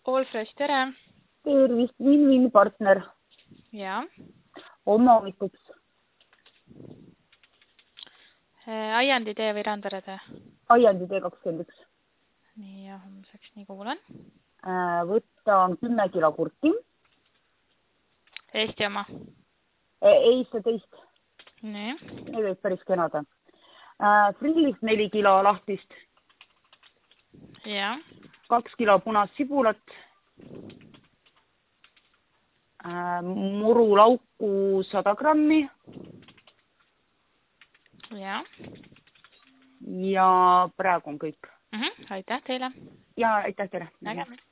Allfresh, tere! Tervist, Win-Win partner. Ja. Hommikuks. Aiandi tee või Randare tee? Aiandi T21. Nii, ja homseks nii kuulen. Võtan 10 kilo kurti. Eesti oma? Ei, see teist. Nii. Need võib päris kenada. Frillist 4 kilo lahtist. Ja. 2 kilo punast sibulat. Murulauku 100 grammi. Ja. Ja praegu on kõik. Aitäh teile. Ja aitäh teile. Nägemist.